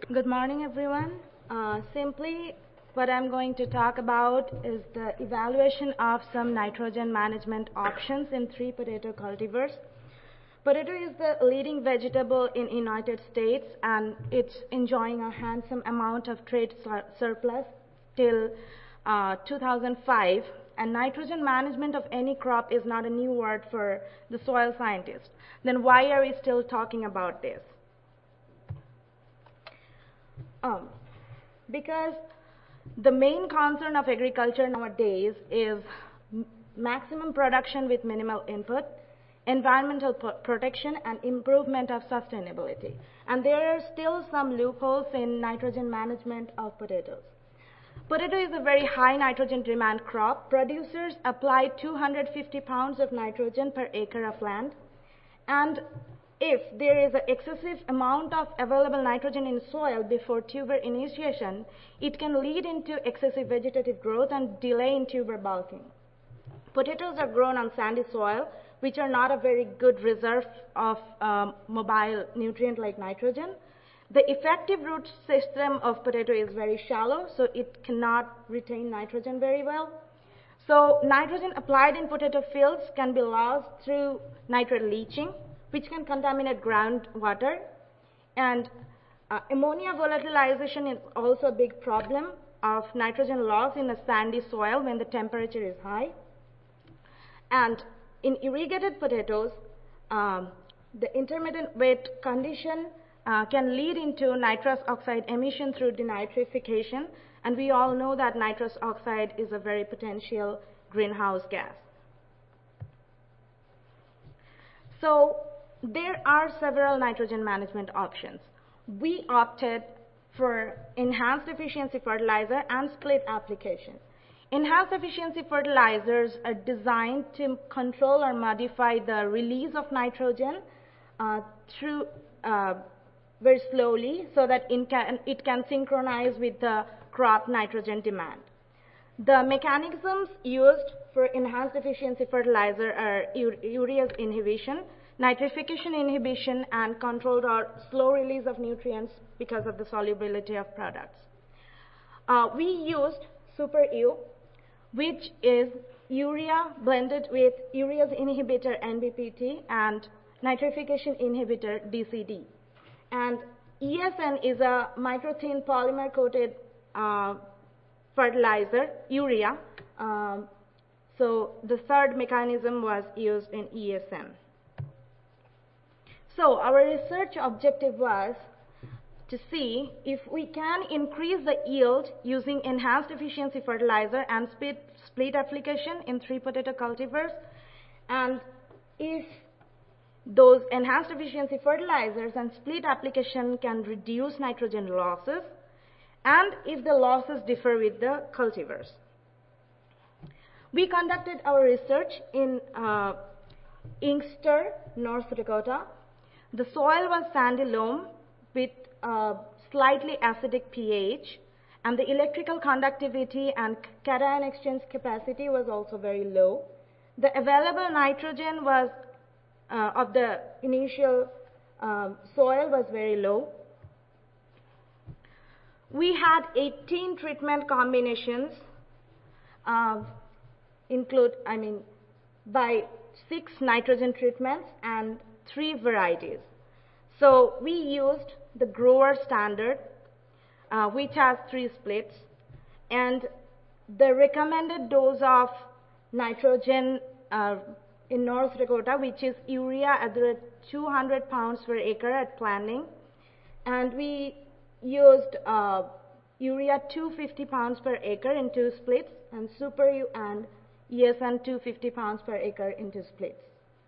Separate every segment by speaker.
Speaker 1: Good morning, everyone. Simply, what I'm going to talk about is the evaluation of some nitrogen management options in three potato cultivars. Potato is the leading vegetable in United States, and it's enjoying a handsome amount of trade surplus till 2005. And nitrogen management of any crop is not a new word for the soil scientist. Then why are we still talking about this? Because the main concern of agriculture nowadays is maximum production with minimal input, environmental protection, and improvement of sustainability. And there are still some loopholes in nitrogen management of potatoes. Potato is a very high nitrogen demand crop. Producers apply 250 pounds of nitrogen per acre of land, and if there is an excessive amount of available nitrogen in soil before tuber initiation, it can lead into excessive vegetative growth and delay in tuber bulking. Potatoes are grown on sandy soil, which are not a very good reserve of mobile nutrient like nitrogen. The effective root system of potato is very shallow, so it cannot retain nitrogen very well. So nitrogen applied in potato fields can be lost through nitrate leaching, which can contaminate groundwater. And ammonia volatilization is also a big problem of nitrogen loss in a sandy soil when the temperature is high. And in irrigated potatoes, the intermittent wet condition can lead into nitrous oxide emission through denitrification, and we all know that nitrous oxide is a very potential greenhouse gas. So there are several nitrogen management options. We opted for enhanced efficiency fertilizer and split application. Enhanced efficiency fertilizers are designed to control or modify the release of nitrogen through very slowly so that it can synchronize with the crop nitrogen demand. The mechanisms used for enhanced efficiency fertilizer are urea's inhibition, nitrification inhibition, and controlled or slow release of nutrients because of the solubility of products. We used Super U, which is urea blended with urea's inhibitor NBPT and nitrification inhibitor DCD. And ESN is a microthin polymer coated fertilizer, urea. So the third mechanism was used in ESN. So our research objective was to see if we can increase the yield using enhanced efficiency fertilizer and split application in three potato cultivars, and if those enhanced efficiency fertilizers and split application can reduce nitrogen losses, and if the losses differ with the cultivars. We conducted our research in Inkster, North Dakota. The soil was sandy loam with slightly acidic pH, and the electrical conductivity and cation exchange capacity was also very low. The available nitrogen was of the initial soil was very low. We had 18 treatment combinations by 6 nitrogen treatments and 3 varieties. So we used the grower standard, which has 3 splits, and the recommended dose of nitrogen in North Dakota, which is urea at the 200 pounds per acre at planting, and we used urea 250 pounds per acre in 2 splits, and Super U and ESN 250 pounds per acre in 2 splits.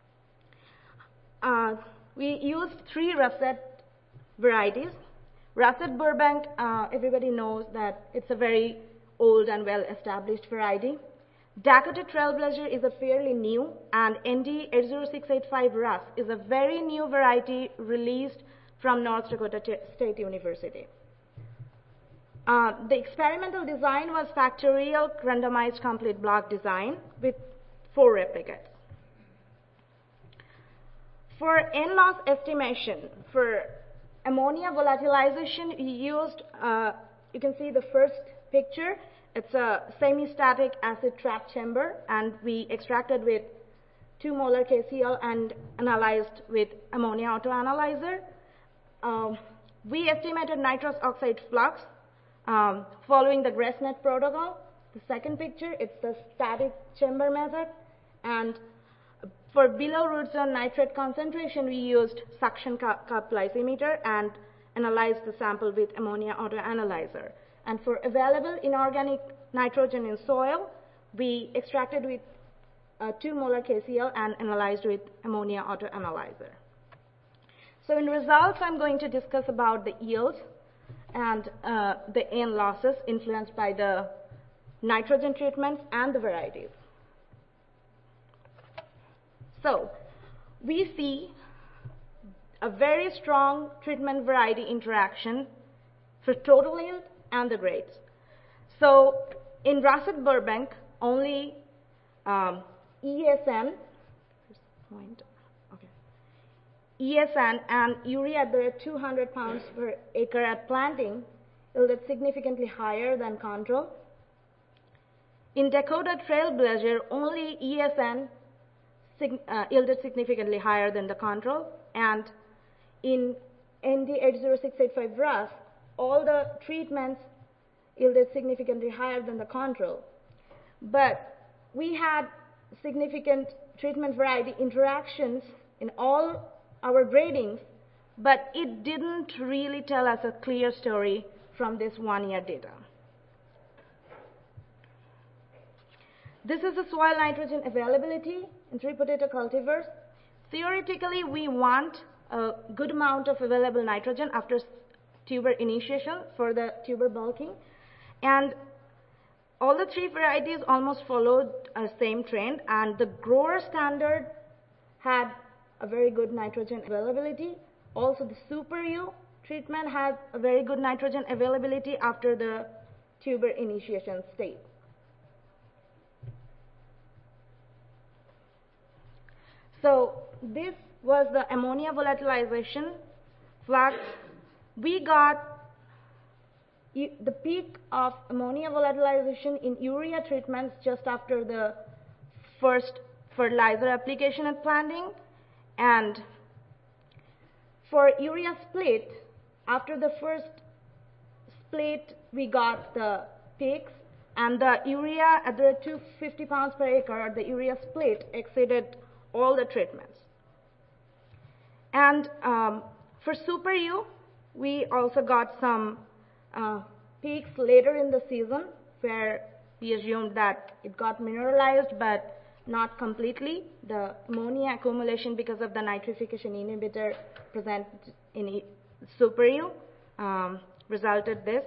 Speaker 1: We used 3 russet varieties. Russet Burbank, everybody knows that it's a very old and well-established variety. Dakota Trailblazer is a fairly new, and ND 80685 Rus is a very new variety released from North Dakota State University. The experimental design was factorial randomized complete block design with 4 replicates. For N-loss estimation for ammonia volatilization, we used, you can see the first picture. It's a semi-static acid trap chamber, and we extracted with 2 molar KCl and analyzed with ammonia autoanalyzer. We estimated nitrous oxide flux following the GRESNET protocol. The second picture, it's the static chamber method, and for below root zone nitrate concentration, we used suction cup lysimeter and analyzed the sample with ammonia autoanalyzer. And for available inorganic nitrogen in soil, we extracted with 2 molar KCl and analyzed with ammonia autoanalyzer. So in results, I'm going to discuss about the yield and the N losses influenced by the nitrogen treatments and the varieties. So we see a very strong treatment variety interaction for total yield and the grades. So in Russet Burbank, only ESN and urea at the rate 200 pounds per acre at planting yielded significantly higher than control. In Dakota Trailblazer, only ESN yielded significantly higher than the control, and in ND 80685 Rust, all the treatments yielded significantly higher than the control. But we had significant treatment variety interactions in all our gradings, but it didn't really tell us a clear story from this 1-year data. This is the soil nitrogen availability in 3 potato cultivars. Theoretically, we want a good amount of available nitrogen after tuber initiation for the tuber bulking, and all the 3 varieties almost followed a same trend, and the grower standard had a very good nitrogen availability. Also, the Super U treatment had a very good nitrogen availability after the tuber initiation state. So this was the ammonia volatilization flux. We got the peak of ammonia volatilization in urea treatments just after the first fertilizer application at planting, and for urea split, after the first split we got the peaks, and the urea at the 250 pounds per acre, the urea split exceeded all the treatments. And for Super U, we also got some peaks later in the season where we assumed that it got mineralized, but not completely. The ammonia accumulation because of the nitrification inhibitor present in Super U resulted this.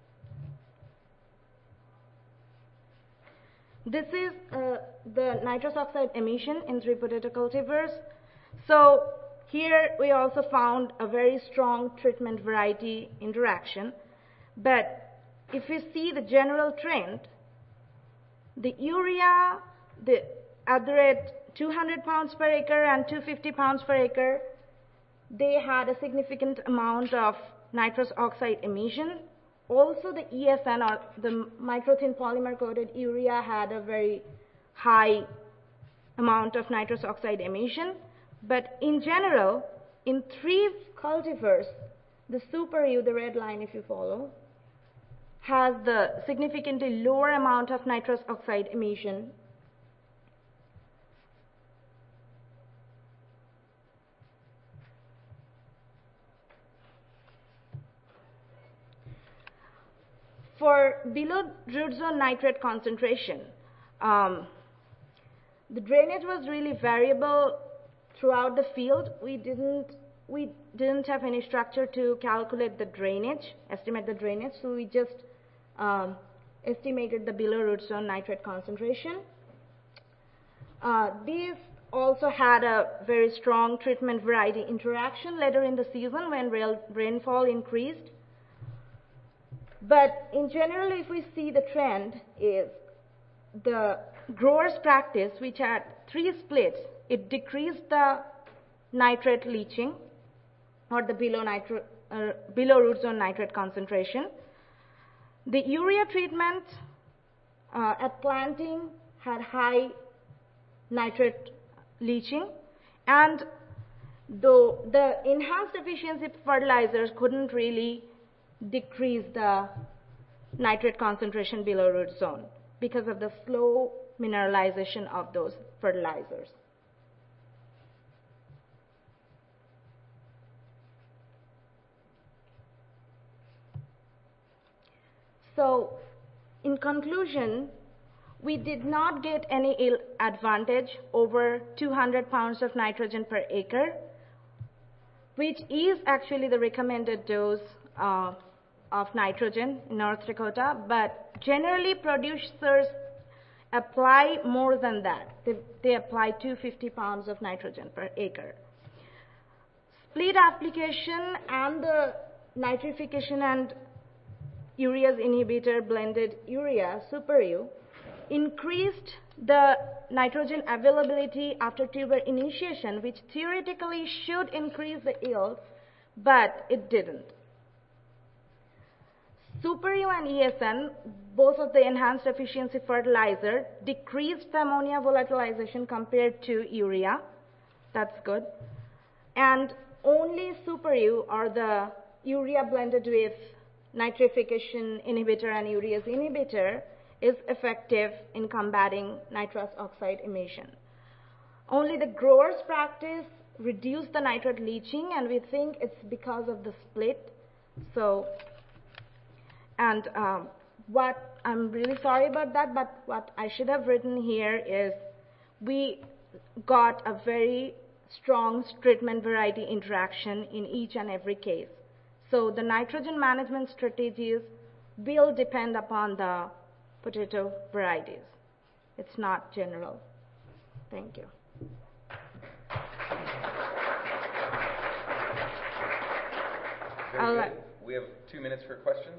Speaker 1: This is the nitrous oxide emission in 3 potato cultivars. So here we also found a very strong treatment variety interaction. But if we see the general trend, the urea at the rate 200 pounds per acre and 250 pounds per acre, they had a significant amount of nitrous oxide emission. Also, the ESN, or the microthin polymer coated urea, had a very high amount of nitrous oxide emission. But in general, in 3 cultivars, the Super U, the red line if you follow, has the significantly lower amount of nitrous oxide emission. For below root zone nitrate concentration, the drainage was really variable throughout the field. We didn't have any structure to calculate the drainage, estimate the drainage, so we just estimated the below root zone nitrate concentration. These also had a very strong treatment variety interaction later in the season when rainfall increased. But in general, if we see the trend is the growers' practice, which had 3 splits, it decreased the nitrate leaching or the below below root zone nitrate concentration. The urea treatment at planting had high nitrate leaching, and though the enhanced efficiency fertilizers couldn't really decrease the nitrate concentration below root zone because of the slow mineralization of those fertilizers. So, in conclusion, we did not get any yield advantage over 200 pounds of nitrogen per acre, which is actually the recommended dose of nitrogen in North Dakota, but generally producers apply more than that. They apply 250 pounds of nitrogen per acre. Split application and the nitrification and urease inhibitor blended urea, Super U, increased the nitrogen availability after tuber initiation, which theoretically should increase the yield, but it didn't. Super U and ESN, both of the enhanced efficiency fertilizer, decreased the ammonia volatilization compared to urea. That's good. And only Super U, or the urea blended with nitrification inhibitor and urease inhibitor, is effective in combating nitrous oxide emission. Only the growers' practice reduced the nitrate leaching, and we think it's because of the split. So, and what I'm really sorry about that, but what I should have written here is we got a very strong treatment variety interaction in each and every case. So the nitrogen management strategies will depend upon the potato varieties. It's not general. Thank you.
Speaker 2: Very good. We have 2 minutes for questions.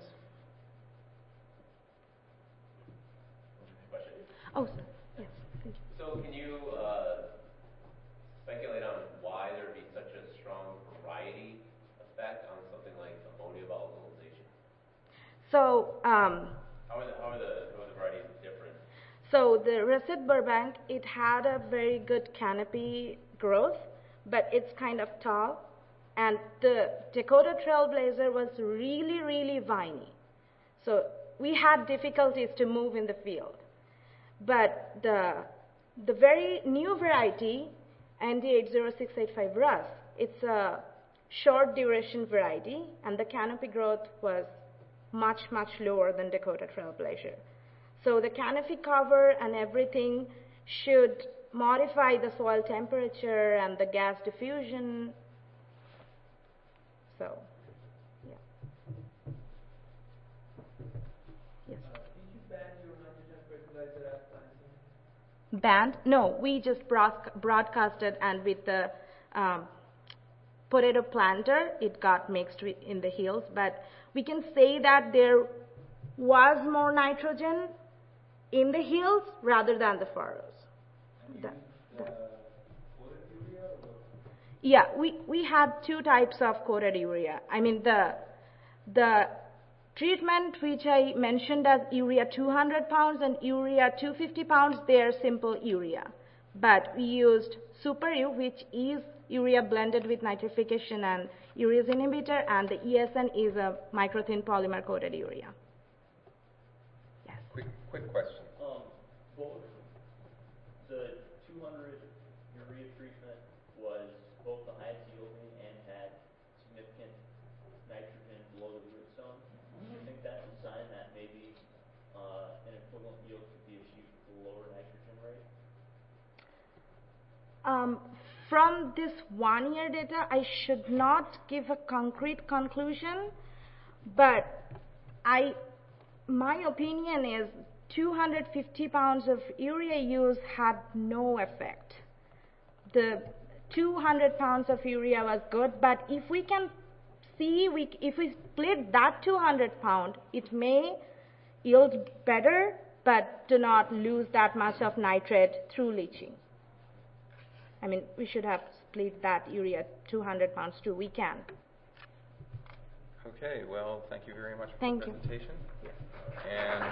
Speaker 1: Oh, yes. Thank you.
Speaker 3: So can you speculate on why there would be such a strong variety effect on something like ammonia volatilization?
Speaker 1: So,
Speaker 3: how are the varieties different?
Speaker 1: So the Russet Burbank, it had a very good canopy growth, but it's kind of tall. And the Dakota Trailblazer was really, really viney. So we had difficulties to move in the field. But the very new variety, ND80685 Russ, it's a short duration variety, and the canopy growth was much, much lower than Dakota Trailblazer. So the canopy cover and everything should modify the soil temperature and the gas diffusion. So, yeah. Yes.
Speaker 4: Did you ban your nitrogen fertilizer at planting?
Speaker 1: Banned? No, we just broadcasted, and with the potato planter, it got mixed in the hills. But we can say that there was more nitrogen in the hills rather than the furrows. Yeah, we had 2 types of coated urea. I mean, the treatment which I mentioned as urea 200 pounds and urea 250 pounds, they are simple urea. But we used Super U, which is urea blended with nitrification and urease inhibitor, and the ESN is a microthin polymer coated urea. Yes.
Speaker 2: Quick question.
Speaker 5: Both the 200 urea treatment was both the highest yielding and had significant nitrogen below the root zone. Do you think that's a sign that maybe an equivalent yield could be achieved with a lower nitrogen rate?
Speaker 1: From this 1-year data, I should not give a concrete conclusion, but my opinion is 250 pounds of urea use had no effect. The 200 pounds of urea was good, but if we can see, if we split that 200 pound, it may yield better, but do not lose that much of nitrate through leaching. I mean, we should have split that urea 200 pounds too. We can.
Speaker 2: Okay, well, thank you very much for
Speaker 1: Thank
Speaker 2: the
Speaker 1: you.
Speaker 2: presentation. And